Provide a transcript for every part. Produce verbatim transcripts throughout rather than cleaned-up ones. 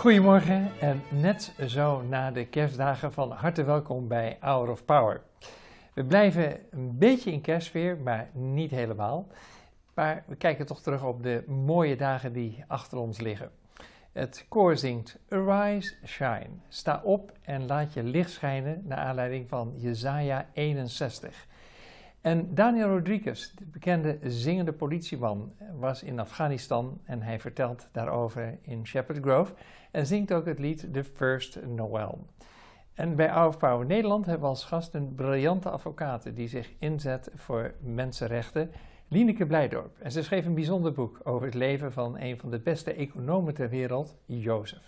Goedemorgen en net zo na de kerstdagen van harte welkom bij Hour of Power. We blijven een beetje in kerstsfeer, maar niet helemaal. Maar we kijken toch terug op de mooie dagen die achter ons liggen. Het koor zingt Arise, Shine. Sta op en laat je licht schijnen naar aanleiding van Jesaja eenenzestig. En Daniel Rodriguez, de bekende zingende politieman, was in Afghanistan en hij vertelt daarover in Shepherd Grove en zingt ook het lied The First Noel. En bij Hour of Power Nederland hebben we als gast een briljante advocaat die zich inzet voor mensenrechten, Lieneke Blijdorp. En ze schreef een bijzonder boek over het leven van een van de beste economen ter wereld, Jozef.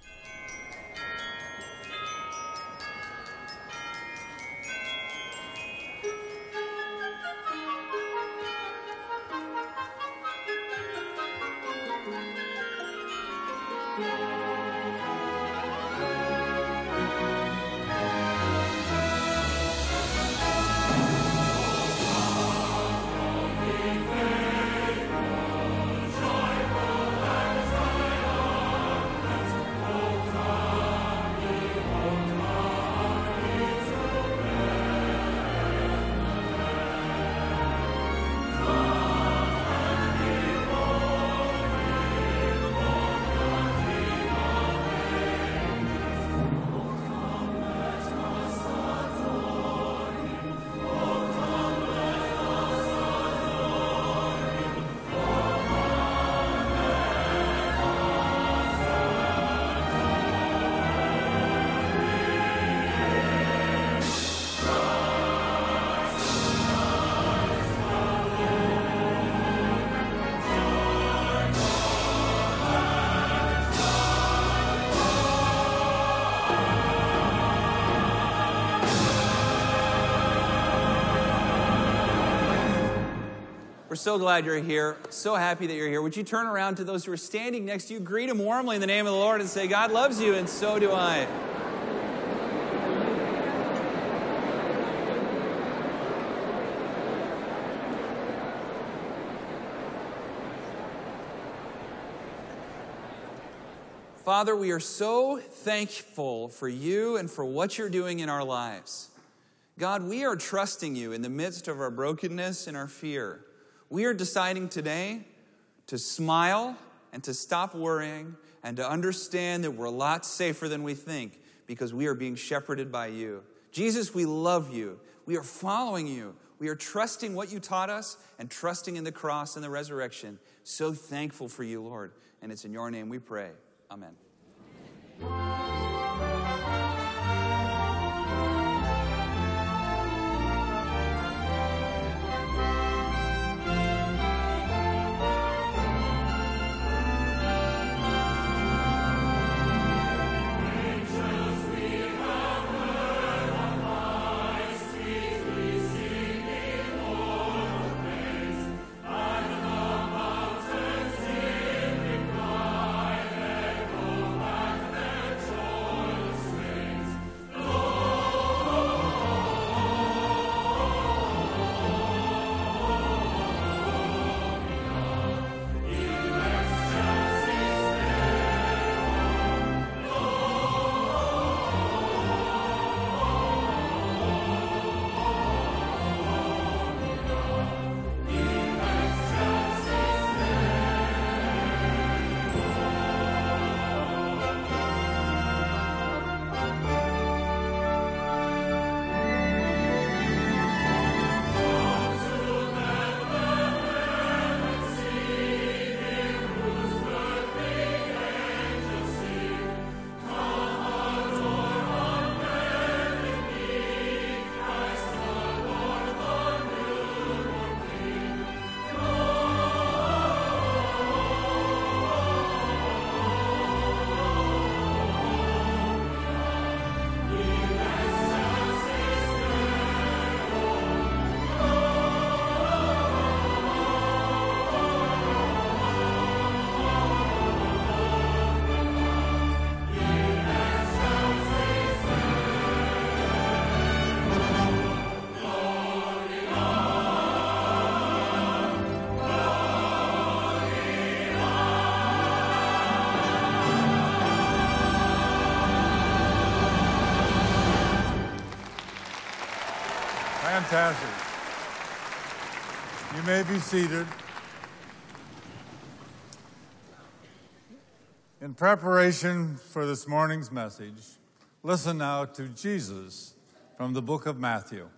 We're so glad you're here. So happy that you're here. Would you turn around to those who are standing next to you, greet them warmly in the name of the Lord and say, God loves you and so do I. Father, we are so thankful for you and for what you're doing in our lives. God, we are trusting you in the midst of our brokenness and our fear. We are deciding today to smile and to stop worrying and to understand that we're a lot safer than we think because we are being shepherded by you. Jesus, we love you. We are following you. We are trusting what you taught us and trusting in the cross and the resurrection. So thankful for you, Lord. And it's in your name we pray. Amen. Fantastic. You may be seated. In preparation for this morning's message, listen now to Jesus from the book of Matthew.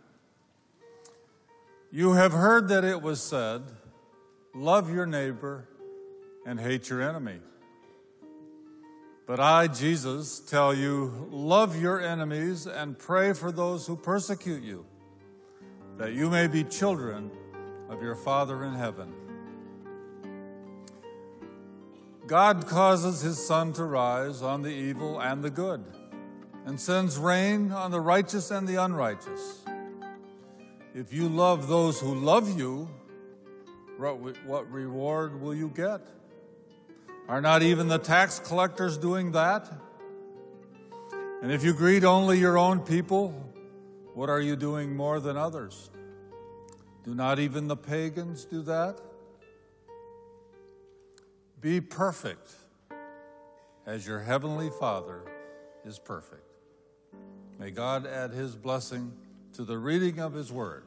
You have heard that it was said, love your neighbor and hate your enemy. But I, Jesus, tell you, love your enemies and pray for those who persecute you, that you may be children of your Father in heaven. God causes his sun to rise on the evil and the good, and sends rain on the righteous and the unrighteous. If you love those who love you, what reward will you get? Are not even the tax collectors doing that? And if you greet only your own people, what are you doing more than others? Do not even the pagans do that? Be perfect as your heavenly Father is perfect. May God add his blessing to the reading of his word.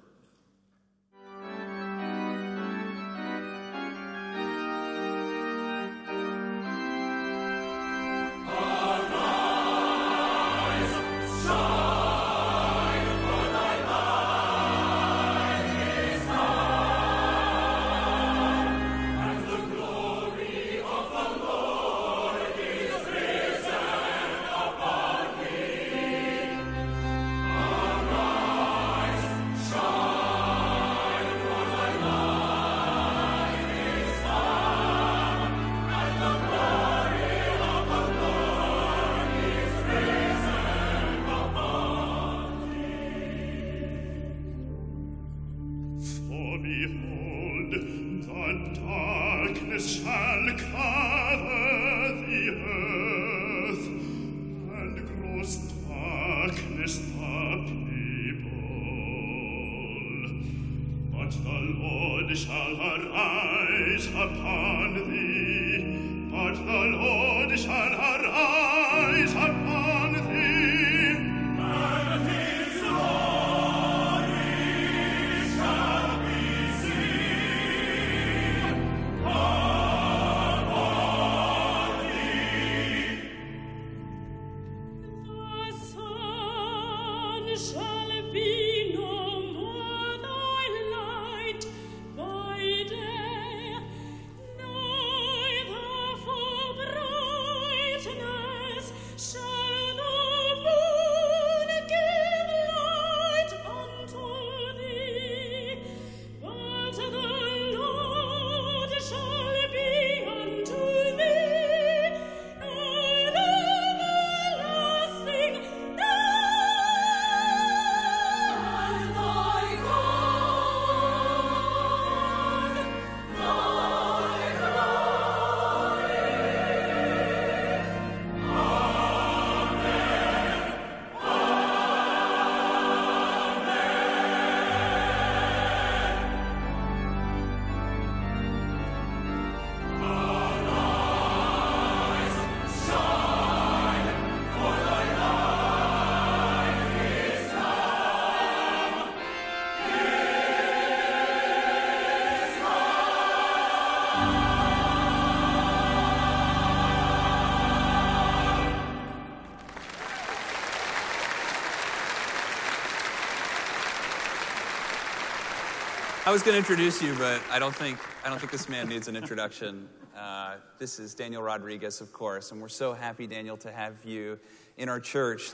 I was going to introduce you, but I don't think I don't think this man needs an introduction. Uh, this is Daniel Rodriguez, of course, and we're so happy, Daniel, to have you in our church.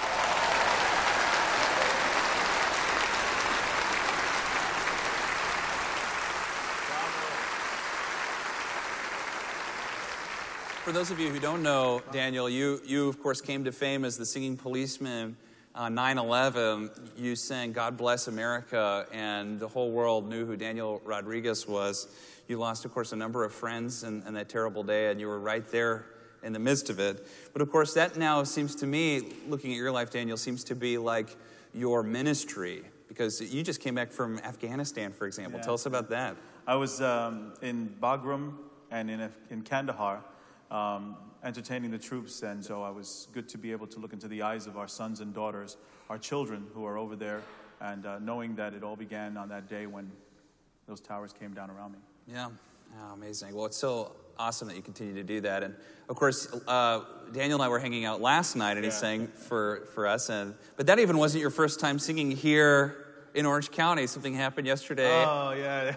For those of you who don't know, Daniel, you, you of course, came to fame as the singing policeman on nine eleven. You sang God Bless America, and the whole world knew who Daniel Rodriguez was. You lost, of course, a number of friends in, in that terrible day, and you were right there in the midst of it. But, of course, that now seems to me, looking at your life, Daniel, seems to be like your ministry, because you just came back from Afghanistan, for example. Yeah. Tell us about that. I was um, in Bagram and in, in Kandahar, um, entertaining the troops, and so I was good to be able to look into the eyes of our sons and daughters, our children who are over there and uh, knowing that it all began on that day when those towers came down around me. Yeah, oh, amazing. Well, it's so awesome that you continue to do that. And of course, uh, Daniel and I were hanging out last night, and he Yeah. sang for, for us. And but that even wasn't your first time singing here in Orange County. Something happened yesterday. Oh, yeah.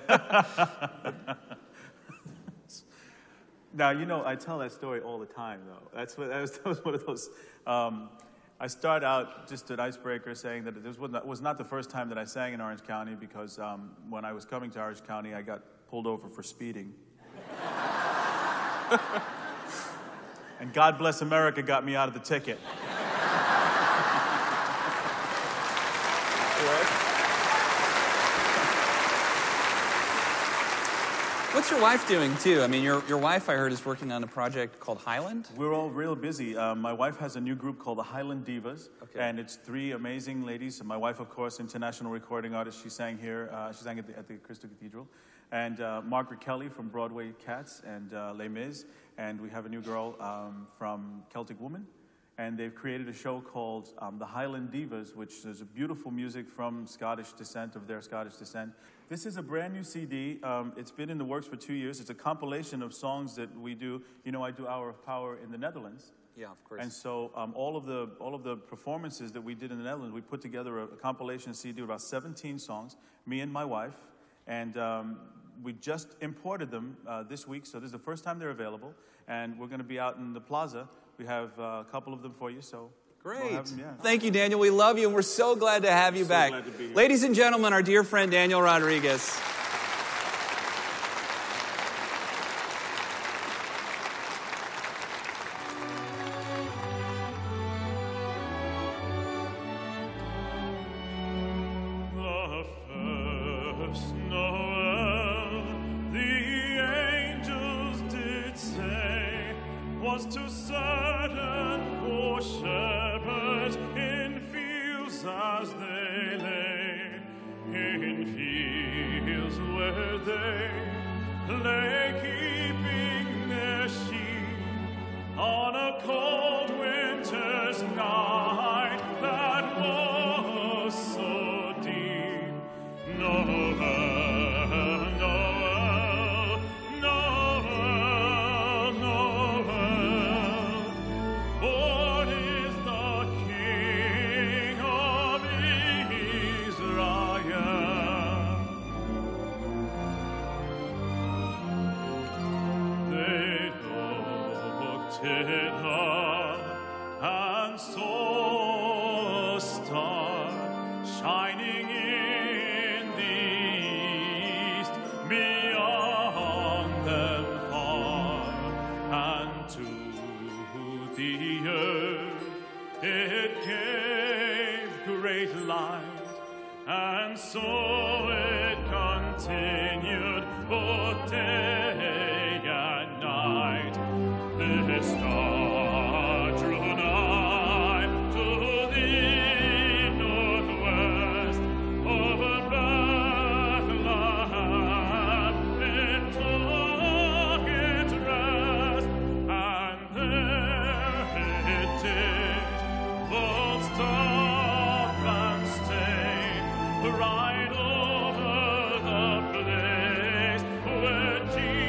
Now, you know, I tell that story all the time, though. That's what, that, was, that was one of those. Um, I start out just an icebreaker saying that this was not, was not the first time that I sang in Orange County, because um, when I was coming to Orange County, I got pulled over for speeding. And God Bless America got me out of the ticket. What's your wife doing, too? I mean, your, your wife, I heard, is working on a project called Highland? We're all real busy. Um, my wife has a new group called the Highland Divas, Okay. and it's three amazing ladies. My wife, of course, international recording artist. She sang here. Uh, she sang at the, at the Crystal Cathedral. And uh, Margaret Kelly from Broadway Cats and uh, Les Mis. And we have a new girl um, from Celtic Woman. And they've created a show called um, the Highland Divas, which is a beautiful music from Scottish descent, of their Scottish descent. This is a brand new C D. Um, it's been in the works for two years. It's a compilation of songs that we do. You know, I do Hour of Power in the Netherlands. Yeah, of course. And so um, all of the all of the performances that we did in the Netherlands, we put together a, a compilation C D with about seventeen songs, me and my wife. And um, we just imported them uh, this week, so this is the first time they're available. And we're going to be out in the plaza. We have uh, a couple of them for you, so Great. we'll have them, yeah. Thank you, Daniel. We love you, and we're so glad to have you So back. glad to be here. Ladies and gentlemen, our dear friend Daniel Rodriguez. The first Noel, the angels did say, was to certain poor shepherds in fields as they lay, in fields where they lay keeping their sheep on a cold winter's night that was so deep. Noel, Noel, Noel, Noel, born is the King of Israel. They looked it up and saw a star shining in the east beyond them far, and to the earth it gave great light, and so it continued both day and night. The star drew nigh to the northwest over Bethlehem. It took its rest, and there it did both stop and stay right over the place where Jesus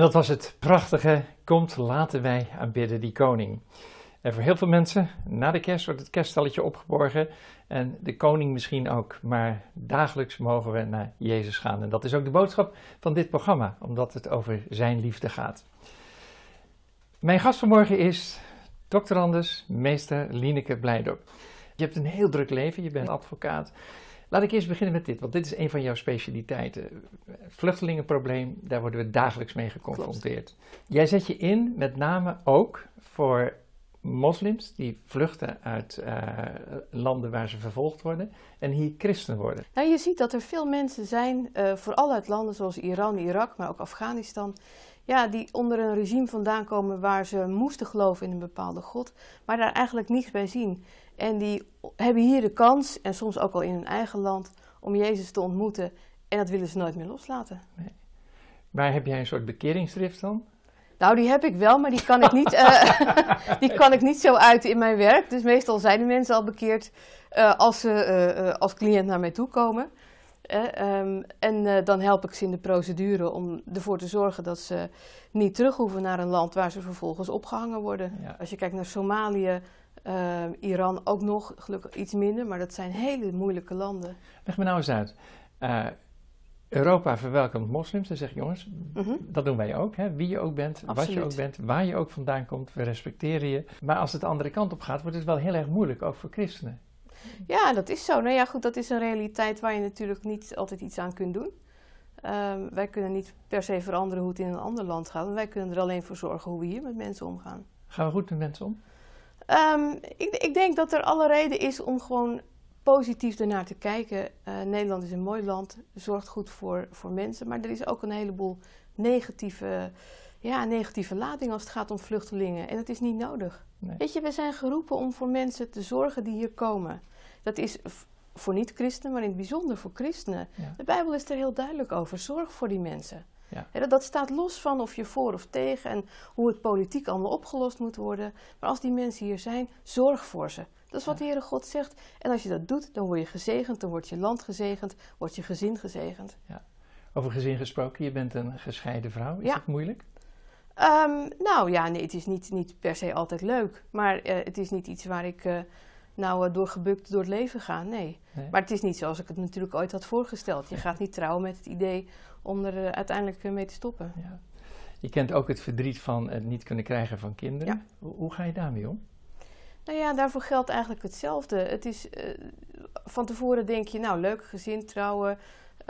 dat was het prachtige, komt laten wij aanbidden die koning. En voor heel veel mensen, na de kerst wordt het kerststalletje opgeborgen en de koning misschien ook, maar dagelijks mogen we naar Jezus gaan. En dat is ook de boodschap van dit programma, omdat het over zijn liefde gaat. Mijn gast vanmorgen is doctorandus meester Lieneke Blijdorp. Je hebt een heel druk leven, je bent advocaat. Laat ik eerst beginnen met dit, want dit is een van jouw specialiteiten. Vluchtelingenprobleem, daar worden we dagelijks mee geconfronteerd. Klopt. Jij zet je in met name ook voor moslims die vluchten uit uh, landen waar ze vervolgd worden en hier christen worden. Nou, je ziet dat er veel mensen zijn, uh, vooral uit landen zoals Iran, Irak, maar ook Afghanistan, ja, die onder een regime vandaan komen waar ze moesten geloven in een bepaalde God, maar daar eigenlijk niets bij zien. En die hebben hier de kans, en soms ook al in hun eigen land, om Jezus te ontmoeten en dat willen ze nooit meer loslaten. Nee. Maar heb jij een soort bekeringsdrift dan? Nou, die heb ik wel, maar die kan ik niet, uh, die kan ik niet zo uiten in mijn werk. Dus meestal zijn de mensen al bekeerd uh, als ze uh, uh, als cliënt naar mij toe komen. Uh, um, en uh, dan help ik ze in de procedure om ervoor te zorgen dat ze niet terug hoeven naar een land waar ze vervolgens opgehangen worden. Ja. Als je kijkt naar Somalië, uh, Iran ook nog, gelukkig iets minder, maar dat zijn hele moeilijke landen. Leg me nou eens uit. Uh, Europa verwelkomt moslims en zegt jongens, mm-hmm. dat doen wij ook. Hè? Wie je ook bent, Absoluut. Wat je ook bent, waar je ook vandaan komt, we respecteren je. Maar als het de andere kant op gaat, wordt het wel heel erg moeilijk, ook voor christenen. Ja, dat is zo. Nou ja, goed, dat is een realiteit waar je natuurlijk niet altijd iets aan kunt doen. Um, wij kunnen niet per se veranderen hoe het in een ander land gaat. En wij kunnen er alleen voor zorgen hoe we hier met mensen omgaan. Gaan we goed met mensen om? Um, ik, ik denk dat er alle reden is om gewoon positief ernaar te kijken. Uh, Nederland is een mooi land, zorgt goed voor, voor mensen. Maar er is ook een heleboel negatieve, ja, negatieve lading als het gaat om vluchtelingen. En dat is niet nodig. Nee. Weet je, we zijn geroepen om voor mensen te zorgen die hier komen. Dat is v- voor niet-christenen, maar in het bijzonder voor christenen. Ja. De Bijbel is er heel duidelijk over. Zorg voor die mensen. Ja. Ja, dat, dat staat los van of je voor of tegen en hoe het politiek allemaal opgelost moet worden. Maar als die mensen hier zijn, zorg voor ze. Dat is wat ja. de Heere God zegt. En als je dat doet, dan word je gezegend, dan wordt je land gezegend, wordt je gezin gezegend. Ja. Over gezin gesproken, je bent een gescheiden vrouw. Is ja. dat moeilijk? Um, nou ja, nee, het is niet, niet per se altijd leuk. Maar uh, het is niet iets waar ik uh, nou uh, door gebukt door het leven ga, nee. nee. Maar het is niet zoals ik het natuurlijk ooit had voorgesteld. Je gaat niet trouwen met het idee om er uh, uiteindelijk uh, mee te stoppen. Ja. Je kent ook het verdriet van het niet kunnen krijgen van kinderen. Ja. Hoe, hoe ga je daarmee om? Nou ja, daarvoor geldt eigenlijk hetzelfde. Het is, uh, van tevoren denk je, nou leuk, gezin, trouwen, uh,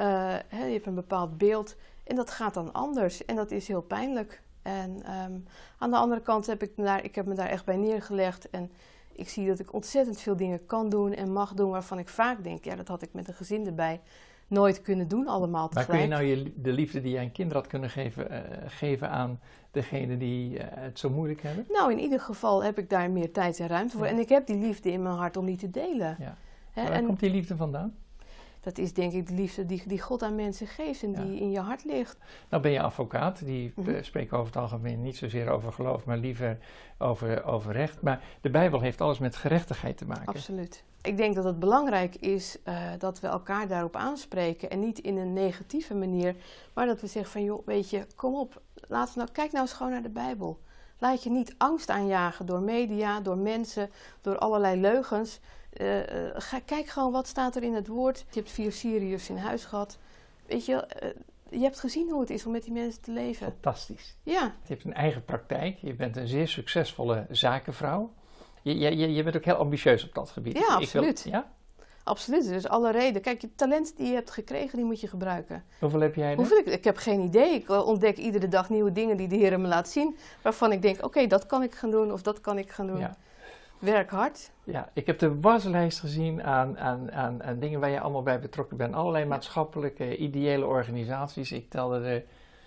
hè, je hebt een bepaald beeld. En dat gaat dan anders en dat is heel pijnlijk. En um, aan de andere kant heb ik, daar, ik heb me daar echt bij neergelegd en ik zie dat ik ontzettend veel dingen kan doen en mag doen waarvan ik vaak denk, ja, dat had ik met een gezin erbij nooit kunnen doen allemaal tegelijk. Maar kun je nou je, de liefde die je aan kinderen had kunnen geven, uh, geven aan degenen die uh, het zo moeilijk hebben? Nou, in ieder geval heb ik daar meer tijd en ruimte voor. Ja. En ik heb die liefde in mijn hart om die te delen. Ja. Hè, waar en komt die liefde vandaan? Dat is denk ik de liefde die, die God aan mensen geeft en ja. die in je hart ligt. Nou ben je advocaat, die mm-hmm. spreken over het algemeen niet zozeer over geloof, maar liever over, over recht. Maar de Bijbel heeft alles met gerechtigheid te maken. Absoluut. Ik denk dat het belangrijk is uh, dat we elkaar daarop aanspreken en niet in een negatieve manier, maar dat we zeggen van joh, weet je, kom op, laten we nou, kijk nou eens gewoon naar de Bijbel. Laat je niet angst aanjagen door media, door mensen, door allerlei leugens. Uh, uh, ga, kijk gewoon wat staat er in het woord. Je hebt vier Syriërs in huis gehad. Weet je, uh, je hebt gezien hoe het is om met die mensen te leven. Fantastisch. Ja. Je hebt een eigen praktijk. Je bent een zeer succesvolle zakenvrouw. Je, je, je bent ook heel ambitieus op dat gebied. Ja, absoluut. Wil, ja? Absoluut, dus alle reden. Kijk, je talent die je hebt gekregen, die moet je gebruiken. Hoeveel heb jij er? Hoeveel ik, ik heb geen idee. Ik uh, ontdek iedere dag nieuwe dingen die de Heer me laat zien. Waarvan ik denk, oké, okay, dat kan ik gaan doen of dat kan ik gaan doen. Ja. Werk hard. Ja, ik heb de waslijst gezien aan, aan, aan, aan dingen waar je allemaal bij betrokken bent. Allerlei maatschappelijke, ideële organisaties. Ik telde er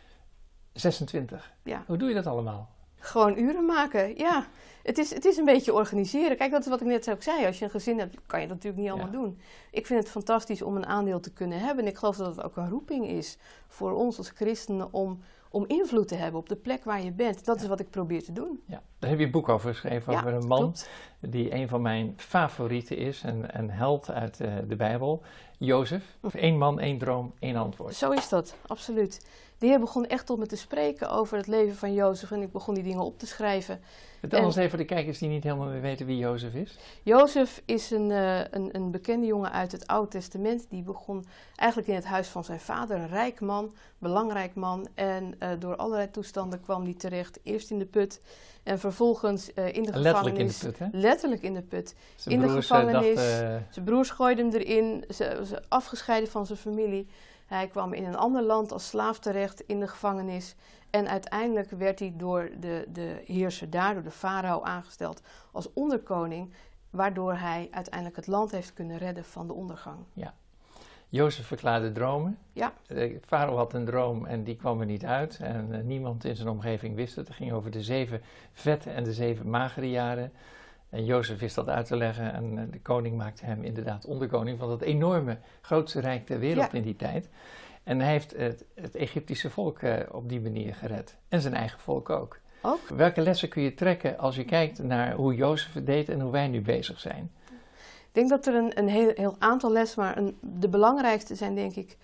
zesentwintig. Ja. Hoe doe je dat allemaal? Gewoon uren maken, ja. Het is, het is een beetje organiseren. Kijk, dat is wat ik net ook zei. Als je een gezin hebt, kan je dat natuurlijk niet allemaal ja. doen. Ik vind het fantastisch om een aandeel te kunnen hebben. En ik geloof dat het ook een roeping is voor ons als christenen om, om invloed te hebben op de plek waar je bent. Dat ja. is wat ik probeer te doen. Ja. Daar heb je een boek over geschreven, ja, over een man klopt. Die een van mijn favorieten is. Een, een held uit uh, de Bijbel, Jozef. Eén man, één droom, één antwoord. Zo is dat, absoluut. Die heer begon echt tot me te spreken over het leven van Jozef en ik begon die dingen op te schrijven. Vertel En- ons even voor de kijkers die niet helemaal meer weten wie Jozef is. Jozef is een, uh, een, een bekende jongen uit het Oude Testament. Die begon eigenlijk in het huis van zijn vader, een rijk man, belangrijk man. En uh, door allerlei toestanden kwam hij terecht, eerst in de put en vervolgens uh, in de gevangenis. Letterlijk in de put, hè? Letterlijk in de put. Zijn in de broers, eh, gevangenis. dachten, Zijn broers gooiden hem erin, ze, ze afgescheiden van zijn familie. Hij kwam in een ander land als slaaf terecht in de gevangenis. En uiteindelijk werd hij door de, de heerser daar, door de farao, aangesteld als onderkoning. Waardoor hij uiteindelijk het land heeft kunnen redden van de ondergang. Jozef verklaarde dromen. Ja. De farao had een droom en die kwam er niet uit. En uh, niemand in zijn omgeving wist het. Het ging over de zeven vette en de zeven magere jaren. En Jozef wist dat uit te leggen. En uh, de koning maakte hem inderdaad onderkoning van dat enorme, grootste rijk ter wereld Ja. in die tijd. En hij heeft het, het Egyptische volk uh, op die manier gered. En zijn eigen volk ook. Ook. Welke lessen kun je trekken als je kijkt naar hoe Jozef het deed en hoe wij nu bezig zijn? Ik denk dat er een, een heel, heel aantal lessen, maar een, de belangrijkste zijn denk ik,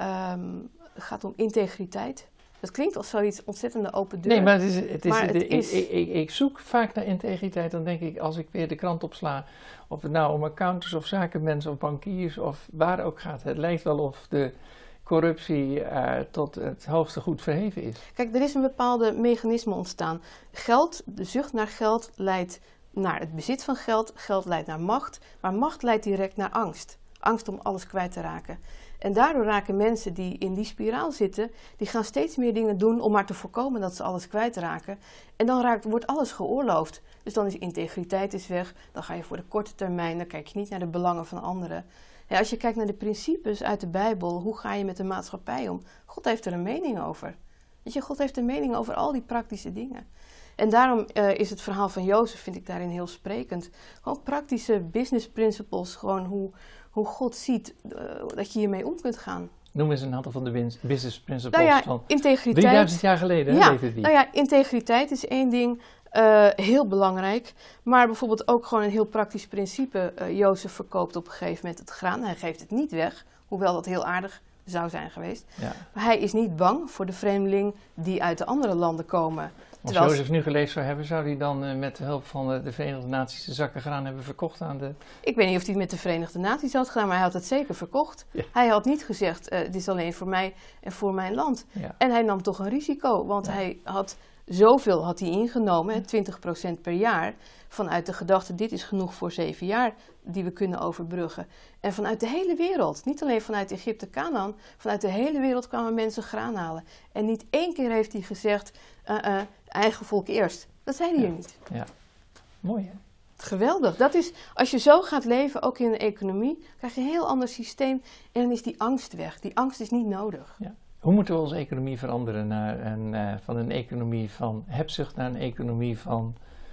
um, het gaat om integriteit. Dat klinkt als zoiets ontzettende open deur. Nee, maar het is, het is, Maar het de, is- Ik, ik, ik zoek vaak naar integriteit. Dan denk ik, als ik weer de krant opsla, of het nou om accountants of zakenmensen of bankiers of waar ook gaat. Het lijkt wel of de corruptie uh, tot het hoogste goed verheven is. Kijk, er is een bepaalde mechanisme ontstaan. Geld, de zucht naar geld leidt naar het bezit van geld. Geld leidt naar macht. Maar macht leidt direct naar angst. Angst om alles kwijt te raken. En daardoor raken mensen die in die spiraal zitten, die gaan steeds meer dingen doen om maar te voorkomen dat ze alles kwijtraken. En dan raakt, wordt alles geoorloofd. Dus dan is integriteit is weg. Dan ga je voor de korte termijn, dan kijk je niet naar de belangen van anderen. Ja, als je kijkt naar de principes uit de Bijbel, hoe ga je met de maatschappij om? God heeft er een mening over. Weet je, God heeft een mening over al die praktische dingen. En daarom uh, is het verhaal van Jozef, vind ik daarin heel sprekend. Gewoon praktische business principles, gewoon hoe, hoe God ziet uh, dat je hiermee om kunt gaan. Noem eens een aantal van de wins- business principles Nou ja, van integriteit. drieduizend jaar geleden, hè, Ja, leefde die. nou ja, integriteit is één ding, uh, heel belangrijk. Maar bijvoorbeeld ook gewoon een heel praktisch principe. Uh, Jozef verkoopt op een gegeven moment het graan. Hij geeft het niet weg, hoewel dat heel aardig zou zijn geweest. Ja. Maar hij is niet bang voor de vreemdeling die uit de andere landen komen. Als Terwijl- Jozef nu geleefd zou hebben, zou hij dan uh, met de hulp van uh, de Verenigde Naties de zakken graan hebben verkocht aan de... Ik weet niet of hij het met de Verenigde Naties had gedaan, maar hij had het zeker verkocht. Ja. Hij had niet gezegd, uh, dit is alleen voor mij en voor mijn land. Ja. En hij nam toch een risico, want Ja. hij had zoveel had hij ingenomen, hè, twintig procent per jaar, vanuit de gedachte, dit is genoeg voor zeven jaar die we kunnen overbruggen. En vanuit de hele wereld, niet alleen vanuit Egypte, Canaan, vanuit de hele wereld kwamen mensen graan halen. En niet één keer heeft hij gezegd, uh, uh, eigen volk eerst. Dat zei hij Ja. hier niet. Ja, mooi hè? Geweldig. Dat is, als je zo gaat leven, ook in de economie, krijg je een heel ander systeem en dan is die angst weg. Die angst is niet nodig. Ja. Hoe moeten we onze economie veranderen naar een, uh, van een economie van hebzucht naar een economie van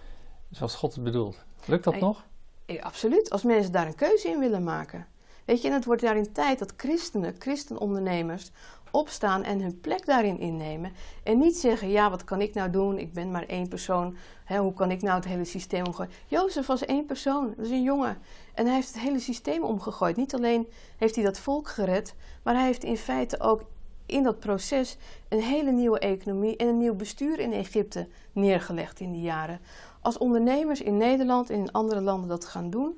zoals God het bedoelt? Lukt dat Hey. nog? Eh, absoluut, als mensen daar een keuze in willen maken. Weet je, en het wordt daarin tijd dat christenen, christenondernemers, opstaan en hun plek daarin innemen. En niet zeggen, ja, wat kan ik nou doen? Ik ben maar één persoon. Hè, hoe kan ik nou het hele systeem omgooien? Jozef was één persoon, dat is een jongen. En hij heeft het hele systeem omgegooid. Niet alleen heeft hij dat volk gered, maar hij heeft in feite ook in dat proces een hele nieuwe economie en een nieuw bestuur in Egypte neergelegd in die jaren. Als ondernemers in Nederland en in andere landen dat gaan doen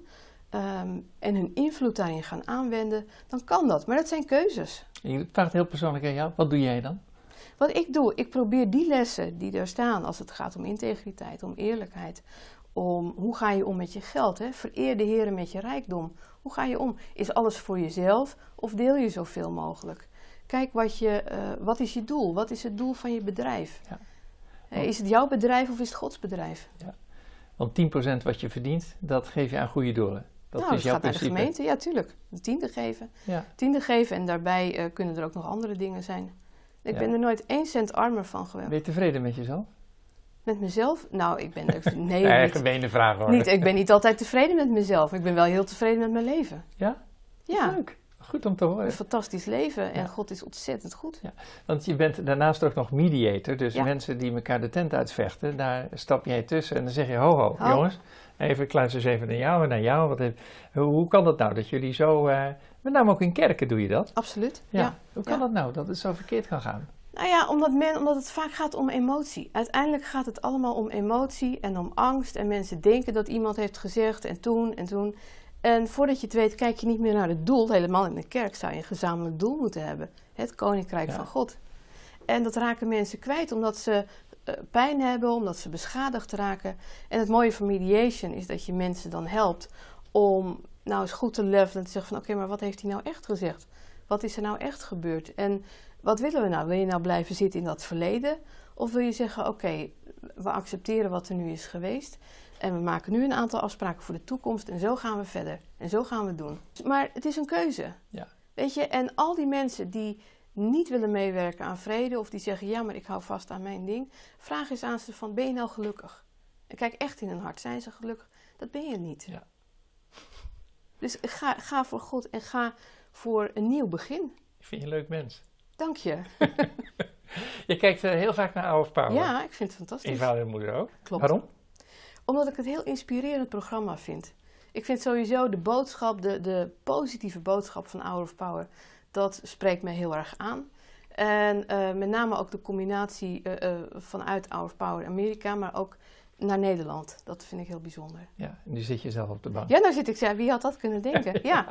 um, en hun invloed daarin gaan aanwenden, dan kan dat. Maar dat zijn keuzes. Je vraagt heel persoonlijk aan jou, wat doe jij dan? Wat ik doe, ik probeer die lessen die er staan als het gaat om integriteit, om eerlijkheid, om hoe ga je om met je geld, hè? Vereer de Heer met je rijkdom. Hoe ga je om? Is alles voor jezelf of deel je zoveel mogelijk? Kijk, wat, je, uh, wat is je doel? Wat is het doel van je bedrijf? Ja. Uh, is het jouw bedrijf of is het Gods bedrijf? Ja. Want tien procent wat je verdient, dat geef je aan goede doelen. Dat nou, is dat jouw gaat naar de principe. gemeente, ja, tuurlijk. De tiende geven. Ja. Tiende geven en daarbij uh, kunnen er ook nog andere dingen zijn. Ik Ja. ben er nooit één cent armer van Ben geweest. je tevreden met jezelf? Met mezelf? Nou, ik ben... Nee, Nee, niet, gemene vraag hoor. niet. Ik ben niet altijd tevreden met mezelf. Ik ben wel heel tevreden met mijn leven. Ja? Ja, Leuk. Goed om te horen. een fantastisch leven. En Ja. God is ontzettend goed. Want je bent daarnaast ook nog mediator, dus Ja. mensen die elkaar de tent uitvechten, daar stap jij tussen en dan zeg je, ho ho, Ho. jongens, even, ik luister eens even naar jou en naar jou. Wat heeft, hoe, hoe kan dat nou, dat jullie zo, uh, met name ook in kerken doe je dat? Absoluut. Ja. Ja. Hoe kan Ja. dat nou, dat het zo verkeerd kan gaan? Nou ja, omdat, men, omdat het vaak gaat om emotie. Uiteindelijk gaat het allemaal om emotie en om angst. En mensen denken dat iemand heeft gezegd en toen en toen. En voordat je het weet, kijk je niet meer naar het doel. Helemaal in de kerk zou je een gezamenlijk doel moeten hebben. Het Koninkrijk ja. van God. En dat raken mensen kwijt omdat ze uh, pijn hebben, omdat ze beschadigd raken. En het mooie van mediation is dat je mensen dan helpt om nou eens goed te levelen en te zeggen van oké, okay, maar wat heeft hij nou echt gezegd? Wat is er nou echt gebeurd? En wat willen we nou? Wil je nou blijven zitten in dat verleden? Of wil je zeggen, oké, okay, we accepteren wat er nu is geweest. En we maken nu een aantal afspraken voor de toekomst. En zo gaan we verder. En zo gaan we het doen. Maar het is een keuze. Ja. Weet je, en al die mensen die niet willen meewerken aan vrede. Of die zeggen, ja, maar ik hou vast aan mijn ding. Vraag eens aan ze van, ben je nou gelukkig? En kijk echt in hun hart. Zijn ze gelukkig? Dat ben je niet. Ja. Dus ga, ga voor God en ga voor een nieuw begin. Ik vind je een leuk mens. Dank je. Je kijkt uh, heel vaak naar Hour of Power. Ja, ik vind het fantastisch. En je vader en moeder ook. Klopt. Waarom? Omdat ik het een heel inspirerend programma vind. Ik vind sowieso de boodschap, de, de positieve boodschap van Hour of Power, dat spreekt mij heel erg aan. En uh, met name ook de combinatie uh, uh, vanuit Hour of Power Amerika, maar ook naar Nederland. Dat vind ik heel bijzonder. Ja, en nu zit je zelf op de bank. Ja, nou zit ik zelf. Wie had dat kunnen denken? Ja.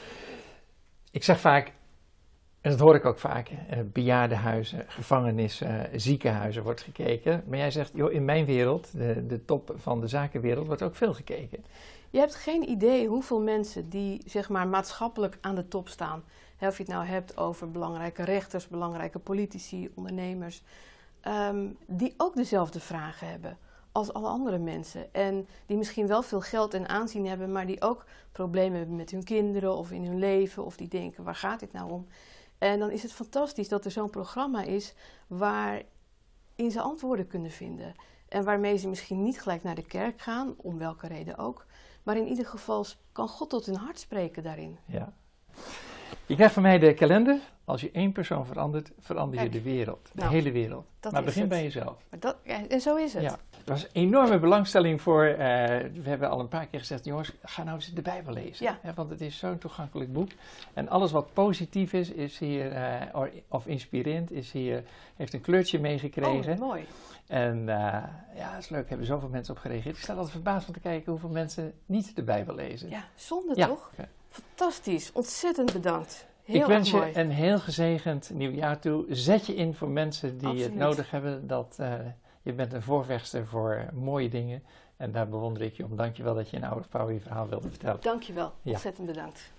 Ik zeg vaak, en dat hoor ik ook vaak, eh, bejaardenhuizen, gevangenissen, ziekenhuizen wordt gekeken. Maar jij zegt, joh, in mijn wereld, de, de top van de zakenwereld, wordt ook veel gekeken. Je hebt geen idee hoeveel mensen die zeg maar maatschappelijk aan de top staan. Of je het nou hebt over belangrijke rechters, belangrijke politici, ondernemers. Um, die ook dezelfde vragen hebben als alle andere mensen. En die misschien wel veel geld en aanzien hebben, maar die ook problemen hebben met hun kinderen of in hun leven. Of die denken, waar gaat dit nou om? En dan is het fantastisch dat er zo'n programma is waarin ze antwoorden kunnen vinden. En waarmee ze misschien niet gelijk naar de kerk gaan, om welke reden ook. Maar in ieder geval kan God tot hun hart spreken daarin. Ja. Je krijgt van mij de kalender. Als je één persoon verandert, verander je Kijk, de wereld. De nou, hele wereld. Maar begin het. bij jezelf. Maar dat, ja, en zo is het. Ja. Er was enorme belangstelling voor, uh, we hebben al een paar keer gezegd, jongens, ga nou eens de Bijbel lezen. Ja. Ja, want het is zo'n toegankelijk boek. En alles wat positief is, is hier, uh, or, of inspirerend, is hier, heeft een kleurtje meegekregen. Oh, mooi. En uh, ja, dat is leuk, er hebben zoveel mensen op gereageerd. Ik sta altijd verbaasd om te kijken hoeveel mensen niet de Bijbel lezen. Ja, zonde ja. toch? Ja. Fantastisch, ontzettend bedankt. Heel ik wens je mooi. een heel gezegend nieuwjaar toe. Zet je in voor mensen die Absoluut. het nodig hebben. Dat, uh, je bent een voorvechter voor mooie dingen. En daar bewonder ik je om. Dank je wel dat je een Hour of Power je verhaal wilde vertellen. Dank je wel. Ja. Ontzettend bedankt.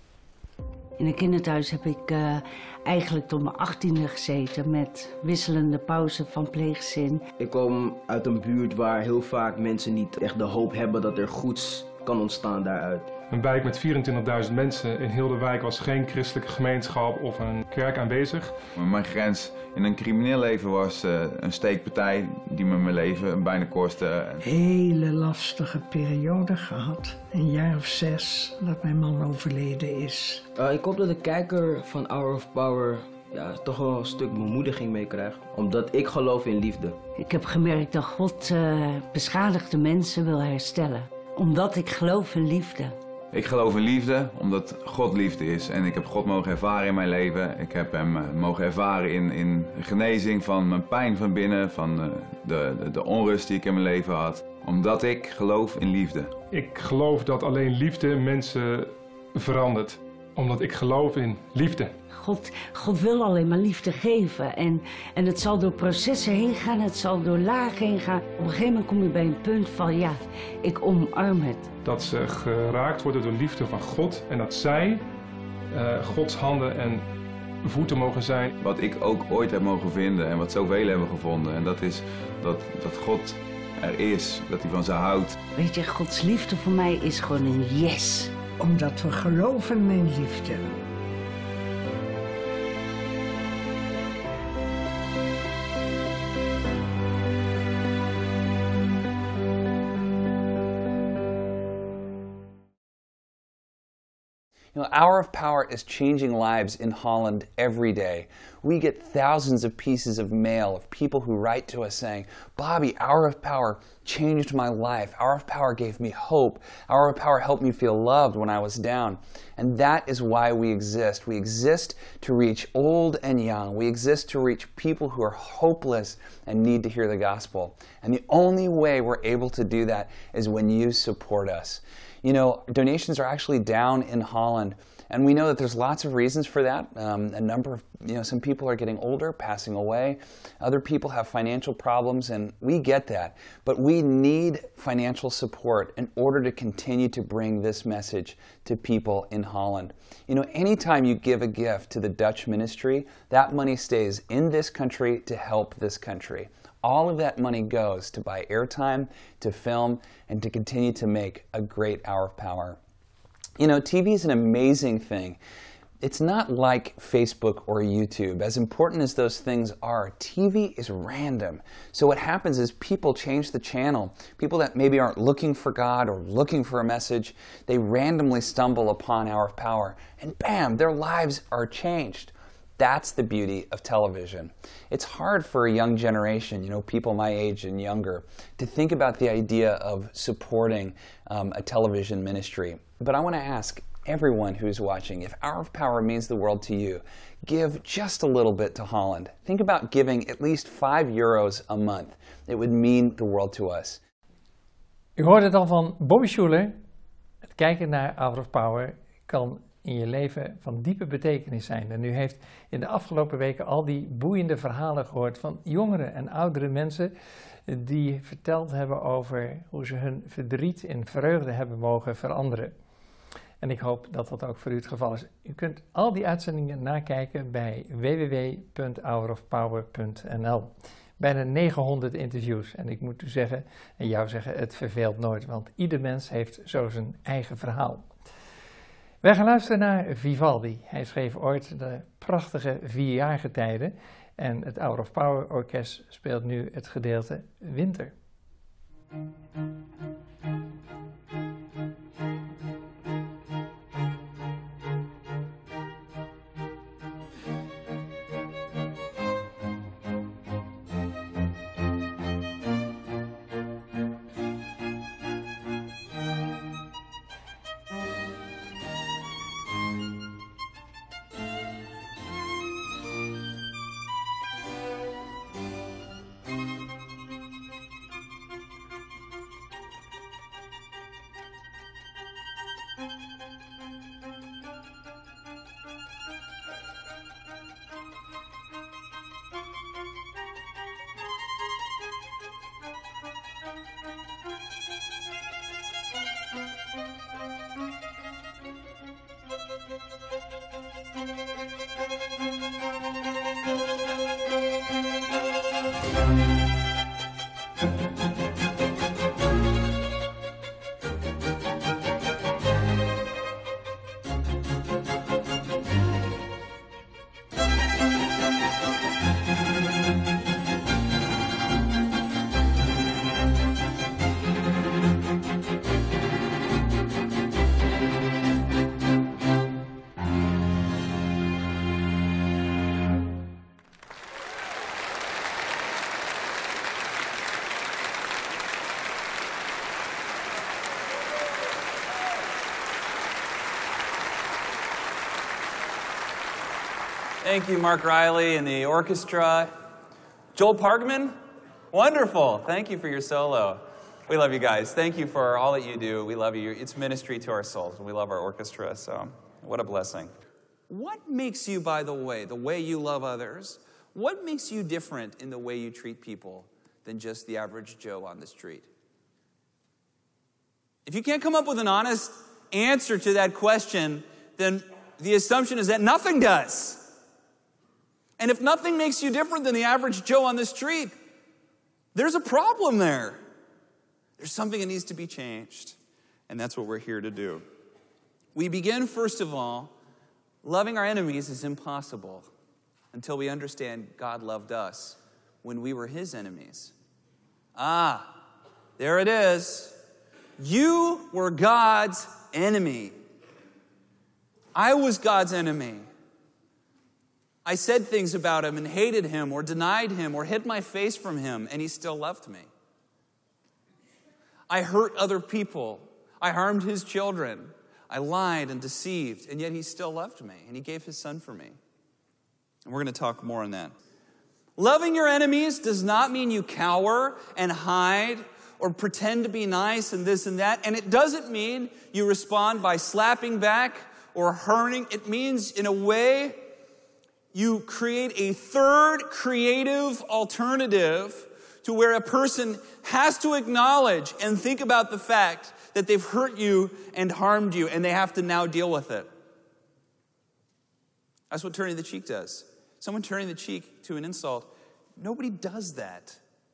In een kinderthuis heb ik uh, eigenlijk tot mijn achttiende gezeten met wisselende pauzen van pleeggezin. Ik kom uit een buurt waar heel vaak mensen niet echt de hoop hebben dat er goeds kan ontstaan daaruit. Een wijk met vierentwintigduizend mensen. In heel de wijk was geen christelijke gemeenschap of een kerk aanwezig. Mijn grens in een crimineel leven was uh, een steekpartij die me mijn leven bijna kostte. Hele lastige periode gehad. Een jaar of zes dat mijn man overleden is. Uh, ik hoop dat de kijker van Hour of Power ja, toch wel een stuk bemoediging meekrijgt. Omdat ik geloof in liefde. Ik heb gemerkt dat God uh, beschadigde mensen wil herstellen. Omdat ik geloof in liefde. Ik geloof in liefde omdat God liefde is. En ik heb God mogen ervaren in mijn leven. Ik heb hem uh, mogen ervaren in, in genezing van mijn pijn van binnen. Van uh, de, de, de onrust die ik in mijn leven had. Omdat ik geloof in liefde. Ik geloof dat alleen liefde mensen verandert. Omdat ik geloof in liefde. God, God wil alleen maar liefde geven. En, en het zal door processen heen gaan, het zal door lagen heen gaan. Op een gegeven moment kom je bij een punt van, ja, ik omarm het. Dat ze geraakt worden door liefde van God. En dat zij uh, Gods handen en voeten mogen zijn. Wat ik ook ooit heb mogen vinden en wat zoveel hebben gevonden. En dat is dat, dat God er is, dat hij van ze houdt. Weet je, Gods liefde voor mij is gewoon een yes. Omdat we geloven in liefde. You know, Hour of Power is changing lives in Holland every day. We get thousands of pieces of mail of people who write to us saying, Bobby, Hour of Power changed my life. Hour of Power gave me hope. Hour of Power helped me feel loved when I was down. And that is why we exist. We exist to reach old and young. We exist to reach people who are hopeless and need to hear the gospel. And the only way we're able to do that is when you support us. You know, donations are actually down in Holland. And we know that there's lots of reasons for that. Um, a number of, you know, some people are getting older, passing away. Other people have financial problems, and we get that. But we need financial support in order to continue to bring this message to people in Holland. You know, anytime you give a gift to the Dutch ministry, that money stays in this country to help this country. All of that money goes to buy airtime, to film, and to continue to make a great Hour of Power. You know, T V is an amazing thing. It's not like Facebook or YouTube. As important as those things are, T V is random. So what happens is people change the channel. People that maybe aren't looking for God or looking for a message, they randomly stumble upon Hour of Power, and bam, their lives are changed. That's the beauty of television. It's hard for a young generation, you know, people my age and younger, to think about the idea of supporting um, a television ministry. But I want to ask everyone who's watching, if Hour of Power means the world to you, give just a little bit to Holland. Think about giving at least five euros a month. It would mean the world to us. U hoorde het al van Bobby Schuller. Het kijken naar Hour of Power kan in je leven van diepe betekenis zijn. En u heeft in de afgelopen weken al die boeiende verhalen gehoord van jongere en oudere mensen die verteld hebben over hoe ze hun verdriet in vreugde hebben mogen veranderen. En ik hoop dat dat ook voor u het geval is. U kunt al die uitzendingen nakijken bij w w w punt hour of power punt n l. Bijna negenhonderd interviews. En ik moet u zeggen, en jou zeggen, het verveelt nooit, want ieder mens heeft zo zijn eigen verhaal. Wij gaan luisteren naar Vivaldi. Hij schreef ooit de prachtige vierjaargetijden en het Hour of Power Orkest speelt nu het gedeelte Winter. Thank you, Mark Riley and the orchestra. Joel Parkman, wonderful. Thank you for your solo. We love you guys. Thank you for all that you do. We love you. It's ministry to our souls. We love our orchestra, so what a blessing. What makes you, by the way, the way you love others, what makes you different in the way you treat people than just the average Joe on the street? If you can't come up with an honest answer to that question, then the assumption is that nothing does. And if nothing makes you different than the average Joe on the street, there's a problem there. There's something that needs to be changed. And that's what we're here to do. We begin, first of all, loving our enemies is impossible until we understand God loved us when we were his enemies. Ah, there it is. You were God's enemy. I was God's enemy. I said things about him and hated him or denied him or hid my face from him, and he still loved me. I hurt other people. I harmed his children. I lied and deceived, and yet he still loved me, and he gave his son for me. And we're going to talk more on that. Loving your enemies does not mean you cower and hide or pretend to be nice and this and that. And it doesn't mean you respond by slapping back or hurting. It means, in a way, you create a third creative alternative to where a person has to acknowledge and think about the fact that they've hurt you and harmed you, and they have to now deal with it. That's what turning the cheek does. Someone turning the cheek to an insult, nobody does that.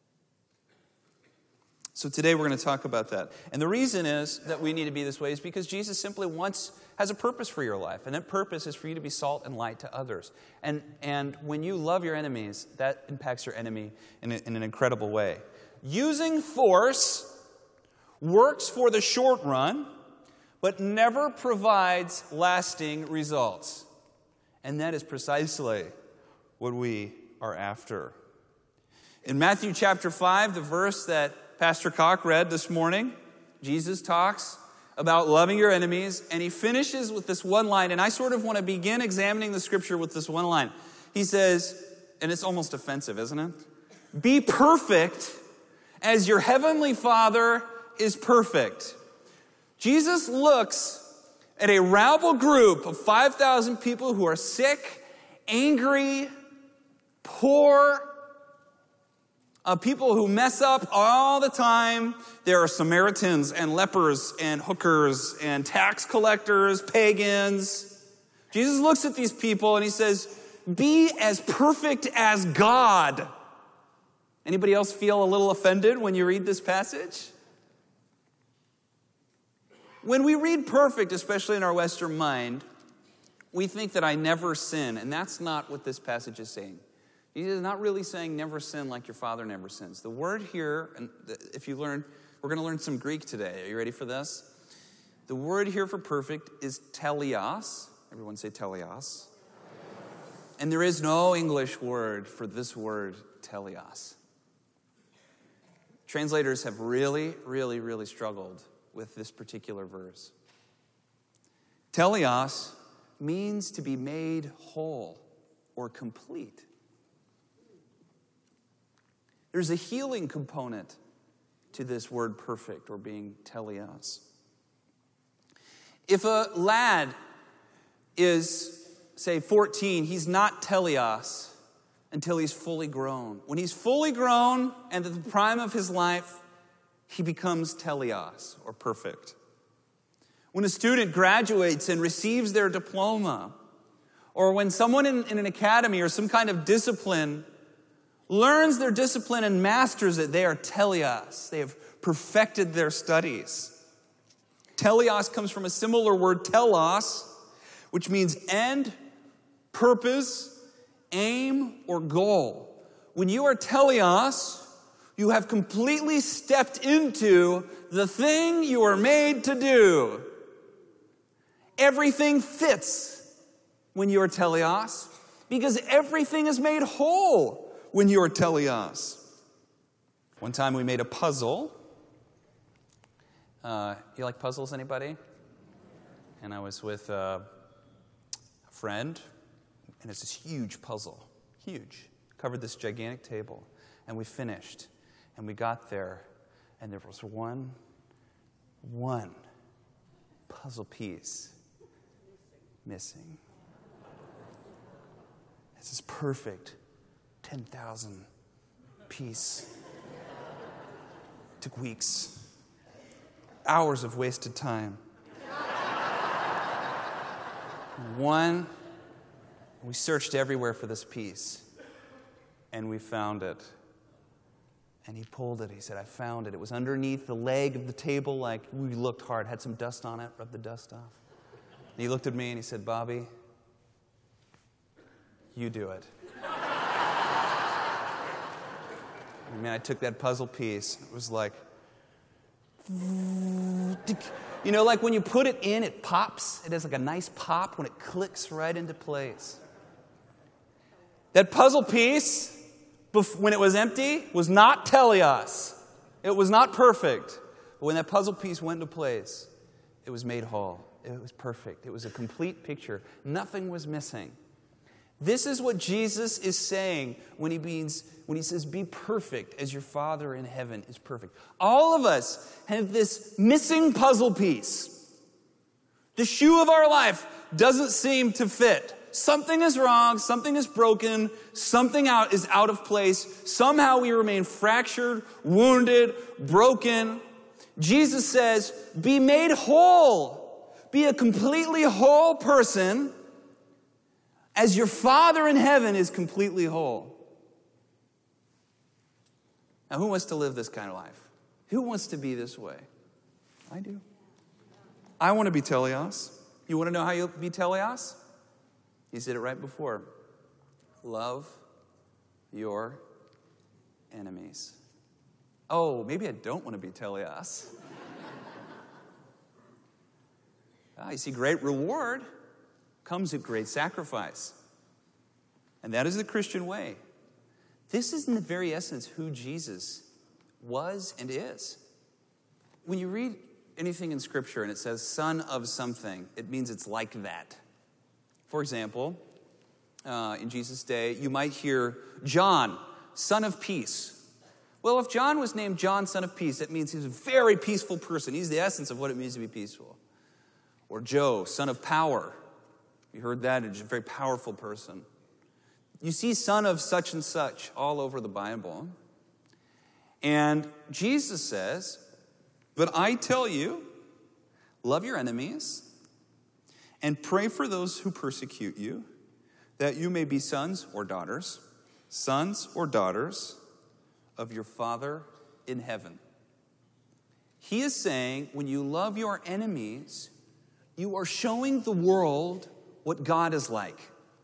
So today we're going to talk about that. And the reason is that we need to be this way is because Jesus simply wants, has a purpose for your life. And that purpose is for you to be salt and light to others. And, and when you love your enemies, that impacts your enemy in, a, in an incredible way. Using force works for the short run, but never provides lasting results. And that is precisely what we are after. In Matthew chapter five, the verse that Pastor Koch read this morning, Jesus talks about loving your enemies, and he finishes with this one line, and I sort of want to begin examining the scripture with this one line. He says, and it's almost offensive, isn't it? Be perfect as your heavenly Father is perfect. Jesus looks at a rabble group of five thousand people who are sick, angry, poor, uh, people who mess up all the time. There are Samaritans and lepers and hookers and tax collectors, pagans. Jesus looks at these people and he says, be as perfect as God. Anybody else feel a little offended when you read this passage? When we read perfect, especially in our Western mind, we think that I never sin, and that's not what this passage is saying. Jesus is not really saying never sin like your Father never sins. The word here, and if you learn, we're going to learn some Greek today. Are you ready for this? The word here for perfect is teleos. Everyone say teleos. And there is no English word for this word teleos. Translators have really, really, really struggled with this particular verse. Teleos means to be made whole or complete. There's a healing component to this word perfect or being teleos. If a lad is, say, fourteen, he's not teleos until he's fully grown. When he's fully grown and at the prime of his life, he becomes teleos, or perfect. When a student graduates and receives their diploma, or when someone in, in an academy or some kind of discipline learns their discipline and masters it, they are teleos. They have perfected their studies. Teleos comes from a similar word, telos, which means end, purpose, aim, or goal. When you are teleos, you have completely stepped into the thing you are made to do. Everything fits when you are teleos, because everything is made whole when you are teleos. One time we made a puzzle. Uh, you like puzzles, anybody? And I was with uh, a friend, and it's this huge puzzle, huge, covered this gigantic table, and we finished. And we got there, and there was one, one puzzle piece missing. This is perfect ten thousand piece. Took weeks, hours of wasted time. One, we searched everywhere for this piece, and we found it. And he pulled it. He said, I found it. It was underneath the leg of the table. Like, we looked hard. Had some dust on it. Rubbed the dust off. And he looked at me and he said, Bobby, you do it. I mean, I took that puzzle piece. It was like, you know, like when you put it in, it pops. It has like a nice pop when it clicks right into place. That puzzle piece, when it was empty, was not teleos. It was not perfect. But when that puzzle piece went into place, it was made whole. It was perfect. It was a complete picture. Nothing was missing. This is what Jesus is saying when he means, when he says, be perfect as your Father in heaven is perfect. All of us have this missing puzzle piece. The shoe of our life doesn't seem to fit. Something is wrong, something is broken, something out is out of place. Somehow we remain fractured, wounded, broken. Jesus says, be made whole. Be a completely whole person as your Father in heaven is completely whole. Now, who wants to live this kind of life? Who wants to be this way? I do. I want to be teleos. You want to know how you'll be teleos? He said it right before. Love your enemies. Oh, maybe I don't want to be teleos. Ah, you see, great reward comes at great sacrifice. And that is the Christian way. This is in the very essence who Jesus was and is. When you read anything in Scripture and it says son of something, it means it's like that. For example, uh, in Jesus' day, you might hear John, son of peace. Well, if John was named John, son of peace, that means he's a very peaceful person. He's the essence of what it means to be peaceful. Or Joe, son of power. You heard that? He's a very powerful person. You see son of such and such all over the Bible. And Jesus says, but I tell you, love your enemies and pray for those who persecute you, that you may be sons or daughters, sons or daughters of your Father in heaven. He is saying, when you love your enemies, you are showing the world what God is like.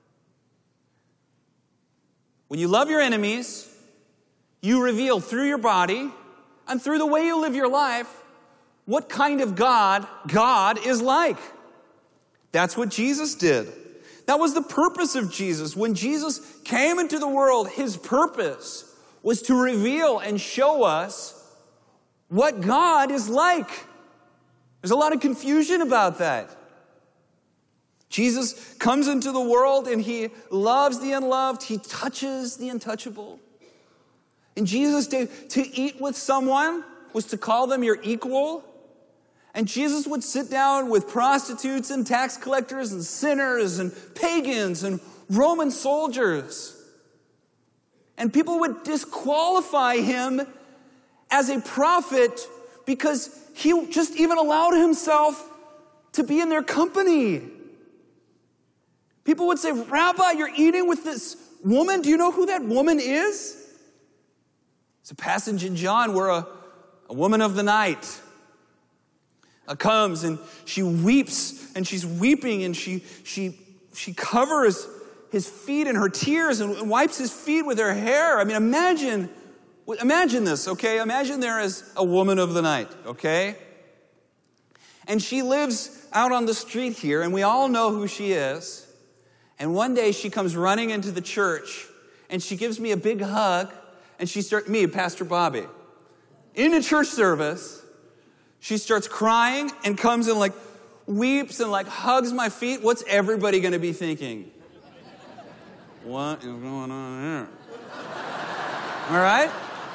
When you love your enemies, you reveal through your body and through the way you live your life what kind of God God is like. That's what Jesus did. That was the purpose of Jesus. When Jesus came into the world, his purpose was to reveal and show us what God is like. There's a lot of confusion about that. Jesus comes into the world and he loves the unloved. He touches the untouchable. In Jesus' day, to eat with someone was to call them your equal. And Jesus would sit down with prostitutes and tax collectors and sinners and pagans and Roman soldiers. And people would disqualify him as a prophet because he just even allowed himself to be in their company. People would say, Rabbi, you're eating with this woman. Do you know who that woman is? It's a passage in John where a, a woman of the night uh, comes and she weeps and she's weeping and she she she covers his feet in her tears and wipes his feet with her hair. I mean, imagine, imagine this, okay? Imagine there is a woman of the night, okay? And she lives out on the street here and we all know who she is. And one day she comes running into the church and she gives me a big hug and she starts, me, Pastor Bobby, in a church service, she starts crying and comes and like weeps and like hugs my feet. What's everybody going to be thinking? What is going on here? All right?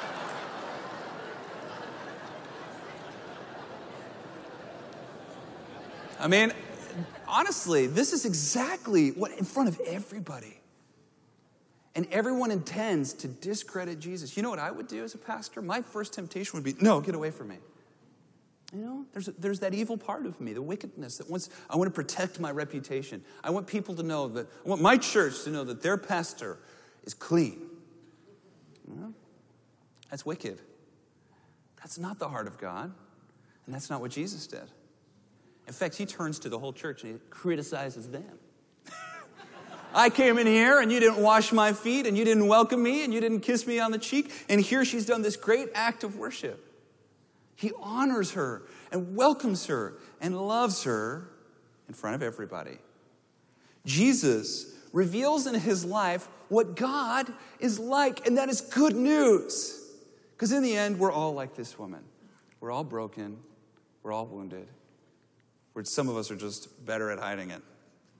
I mean, honestly, this is exactly what in front of everybody. And everyone intends to discredit Jesus. You know what I would do as a pastor? My first temptation would be, no, get away from me. You know, there's, there's that evil part of me, the wickedness that wants, I want to protect my reputation. I want people to know that, I want my church to know that their pastor is clean. You know? That's wicked. That's not the heart of God. And that's not what Jesus did. In fact, he turns to the whole church and he criticizes them. I came in here and you didn't wash my feet and you didn't welcome me and you didn't kiss me on the cheek. And here she's done this great act of worship. He honors her and welcomes her and loves her in front of everybody. Jesus reveals in his life what God is like, and that is good news. Because in the end, we're all like this woman. We're all broken. We're all wounded. Where some of us are just better at hiding it.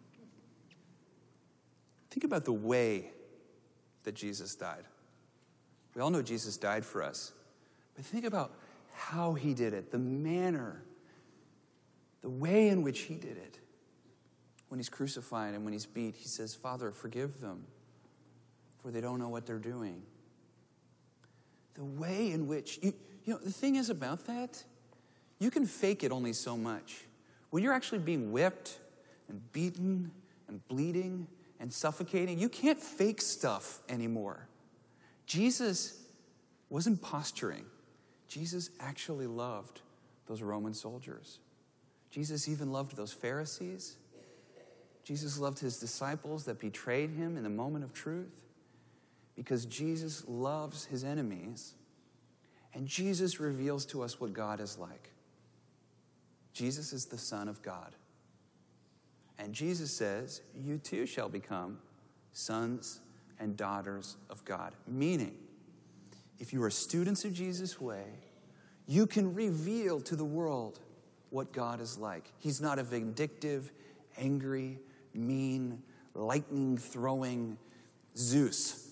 Think about the way that Jesus died. We all know Jesus died for us. But think about how he did it, the manner, the way in which he did it. When he's crucified and when he's beat, he says, Father, forgive them, for they don't know what they're doing. The way in which, you, you know, the thing is about that, you can fake it only so much. When you're actually being whipped and beaten and bleeding and suffocating, you can't fake stuff anymore. Jesus wasn't posturing. Jesus actually loved those Roman soldiers. Jesus even loved those Pharisees. Jesus loved his disciples that betrayed him in the moment of truth. Because Jesus loves his enemies. And Jesus reveals to us what God is like. Jesus is the Son of God. And Jesus says, you too shall become sons and daughters of God. Meaning, if you are students of Jesus' way, you can reveal to the world what God is like. He's not a vindictive, angry, mean, lightning-throwing Zeus.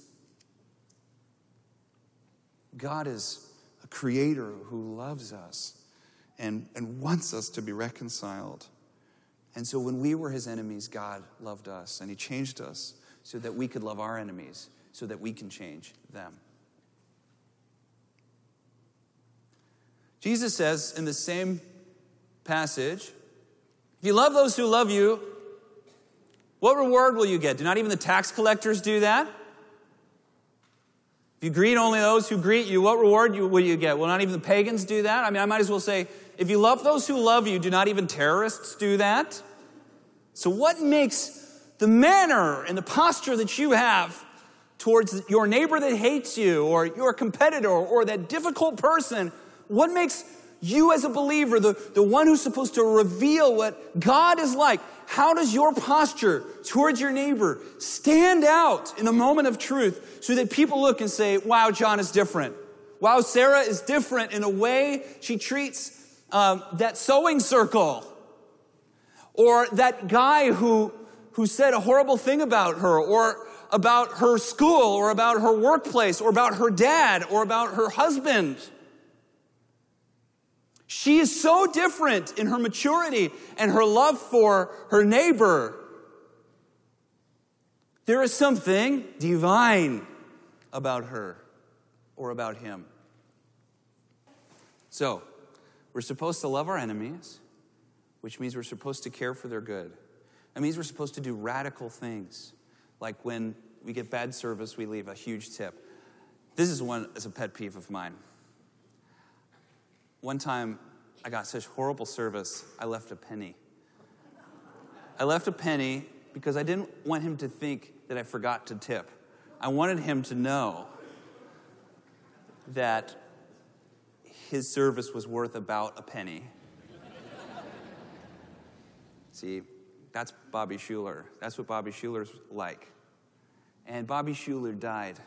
God is a creator who loves us and, and wants us to be reconciled. And so when we were his enemies, God loved us, and he changed us so that we could love our enemies, so that we can change them. Jesus says in the same passage, if you love those who love you, what reward will you get? Do not even the tax collectors do that? If you greet only those who greet you, what reward will you get? Will not even the pagans do that? I mean, I might as well say, if you love those who love you, do not even terrorists do that? So what makes the manner and the posture that you have towards your neighbor that hates you, or your competitor, or that difficult person, what makes you as a believer, the, the one who's supposed to reveal what God is like, how does your posture towards your neighbor stand out in a moment of truth so that people look and say, wow, John is different. Wow, Sarah is different in a way she treats um, that sewing circle. Or that guy who, who said a horrible thing about her, or about her school, or about her workplace, or about her dad, or about her husband. She is so different in her maturity and her love for her neighbor. There is something divine about her or about him. So, we're supposed to love our enemies, which means we're supposed to care for their good. That means we're supposed to do radical things. Like when we get bad service, we leave a huge tip. This is one as a pet peeve of mine. One time, I got such horrible service, I left a penny. I left a penny because I didn't want him to think that I forgot to tip. I wanted him to know that his service was worth about a penny. See, that's Bobby Schuller. That's what Bobby Schuller's like. And Bobby Schuller died.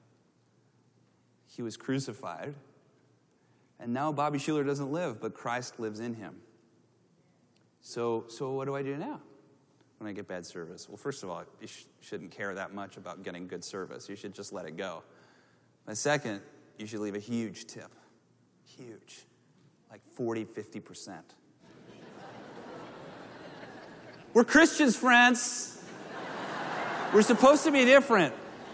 He was crucified. And now Bobby Schuller doesn't live, but Christ lives in him. So, so what do I do now when I get bad service? Well, first of all, you sh- shouldn't care that much about getting good service. You should just let it go. But second, you should leave a huge tip. Huge. Like forty, fifty percent. We're Christians, friends. We're supposed to be different.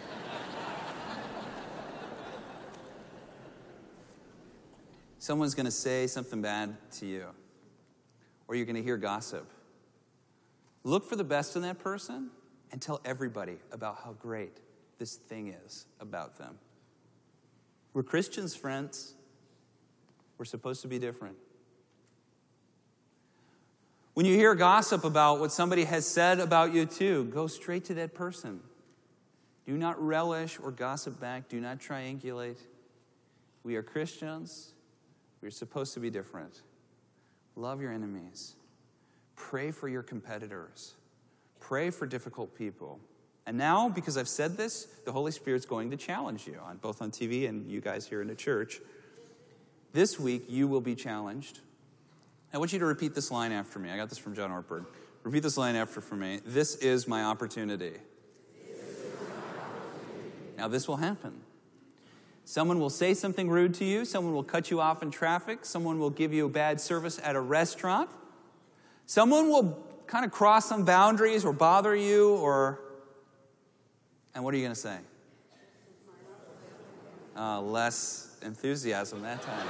Someone's going to say something bad to you, or you're going to hear gossip. Look for the best in that person and tell everybody about how great this thing is about them. We're Christians, friends. We're supposed to be different. When you hear gossip about what somebody has said about you too, go straight to that person. Do not relish or gossip back. Do not triangulate. We are Christians. We're supposed to be different. Love your enemies. Pray for your competitors. Pray for difficult people. And now, because I've said this, the Holy Spirit's going to challenge you, on both on T V and you guys here in the church. This week, you will be challenged. I want you to repeat this line after me. I got this from John Ortberg. Repeat this line after for me. This is my opportunity. Now, this will happen. Someone will say something rude to you. Someone will cut you off in traffic. Someone will give you a bad service at a restaurant. Someone will kind of cross some boundaries or bother you or... And what are you going to say? Uh, less enthusiasm that time.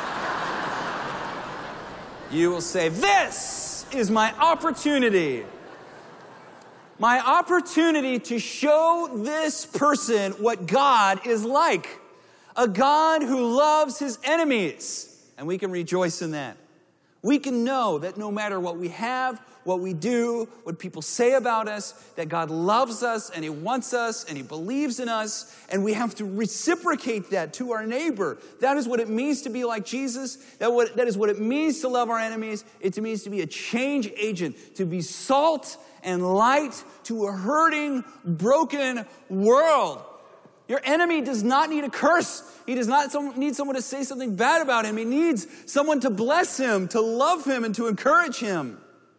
You will say, this is my opportunity. My opportunity to show this person what God is like. A God who loves his enemies. And we can rejoice in that. We can know that no matter what we have, what we do, what people say about us, that God loves us and he wants us and he believes in us, and we have to reciprocate that to our neighbor. That is what it means to be like Jesus. That, what, that is what it means to love our enemies. It means to be a change agent, to be salt and light to a hurting, broken world. Your enemy does not need a curse. He does not need someone to say something bad about him. He needs someone to bless him, to love him, and to encourage him.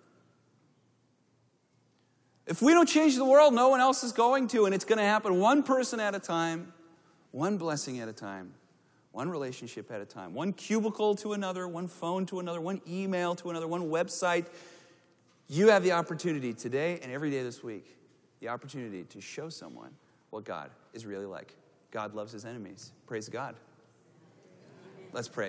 If we don't change the world, no one else is going to, and it's going to happen one person at a time, one blessing at a time, one relationship at a time, one cubicle to another, one phone to another, one email to another, one website. You have the opportunity today and every day this week, the opportunity to show someone what God is really like. God loves his enemies. Praise God. Let's pray.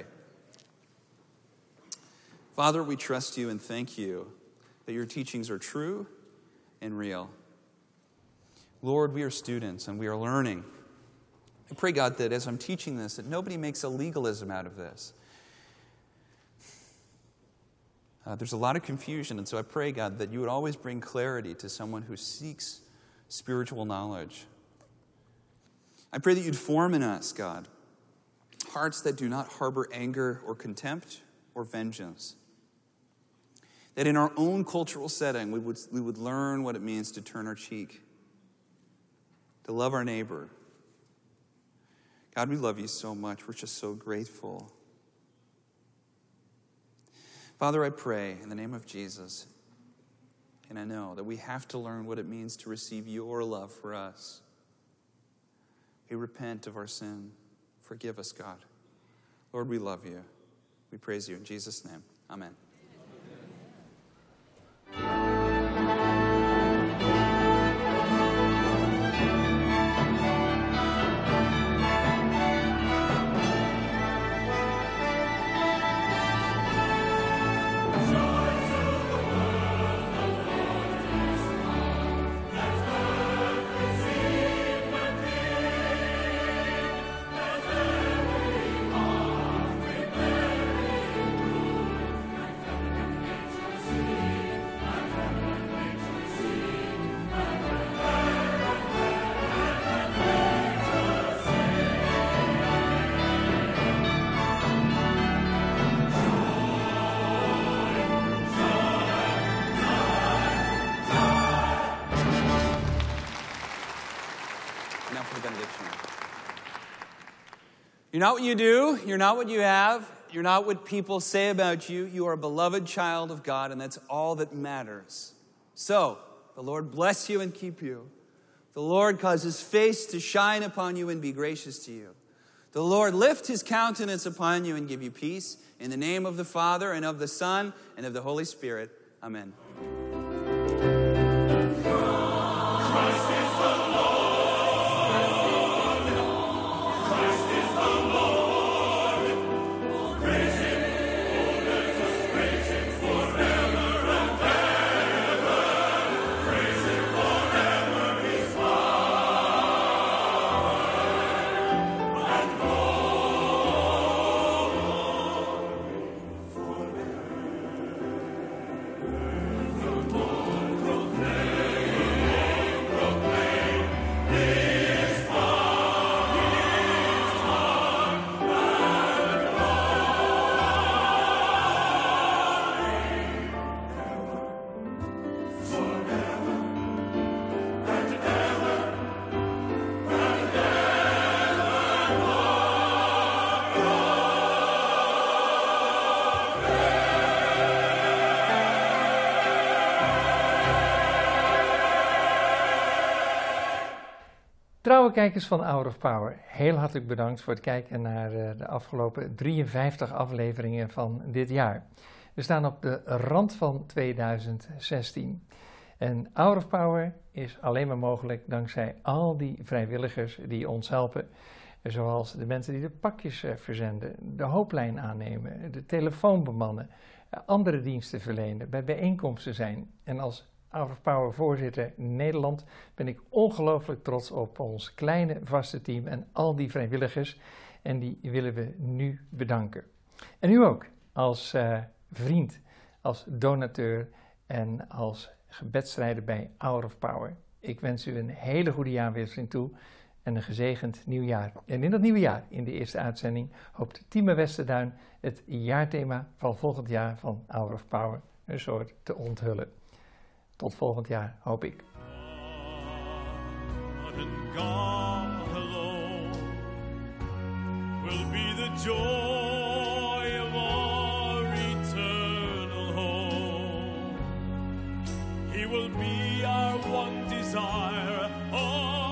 Father, we trust you and thank you that your teachings are true and real. Lord, we are students and we are learning. I pray, God, that as I'm teaching this, that nobody makes a legalism out of this. Uh, there's a lot of confusion, and so I pray, God, that you would always bring clarity to someone who seeks spiritual knowledge. I pray that you'd form in us, God, hearts that do not harbor anger or contempt or vengeance. That in our own cultural setting, we would, we would learn what it means to turn our cheek, to love our neighbor. God, we love you so much. We're just so grateful. Father, I pray in the name of Jesus, and I know that we have to learn what it means to receive your love for us. We repent of our sin. Forgive us, God. Lord, we love you. We praise you in Jesus' name. Amen. You're not what you do. You're not what you have. You're not what people say about you. You are a beloved child of God, and that's all that matters. So, the Lord bless you and keep you. The Lord cause his face to shine upon you and be gracious to you. The Lord lift his countenance upon you and give you peace. In the name of the Father, and of the Son, and of the Holy Spirit. Amen. Lord. Trouwe kijkers van Hour of Power, heel hartelijk bedankt voor het kijken naar uh, de afgelopen drieënvijftig afleveringen van dit jaar. We staan op de rand van tweeduizend zestien. En Hour of Power is alleen maar mogelijk dankzij al die vrijwilligers die ons helpen. Zoals de mensen die de pakjes uh, verzenden, de hooplijn aannemen, de telefoon bemannen, uh, andere diensten verlenen, bij bijeenkomsten zijn. En als Hour of Power voorzitter Nederland ben ik ongelooflijk trots op ons kleine vaste team en al die vrijwilligers. En die willen we nu bedanken. En u ook, als uh, vriend, als donateur en als gebedstrijder bij Hour of Power. Ik wens u een hele goede jaarwisseling toe en een gezegend nieuwjaar. En in dat nieuwe jaar, in de eerste uitzending, hoopt Tieme Westerduin het jaarthema van volgend jaar van Hour of Power een soort te onthullen. Tot volgend jaar, hoop ik. God alone will be the joy of our eternal home. He will be our one desire. Oh,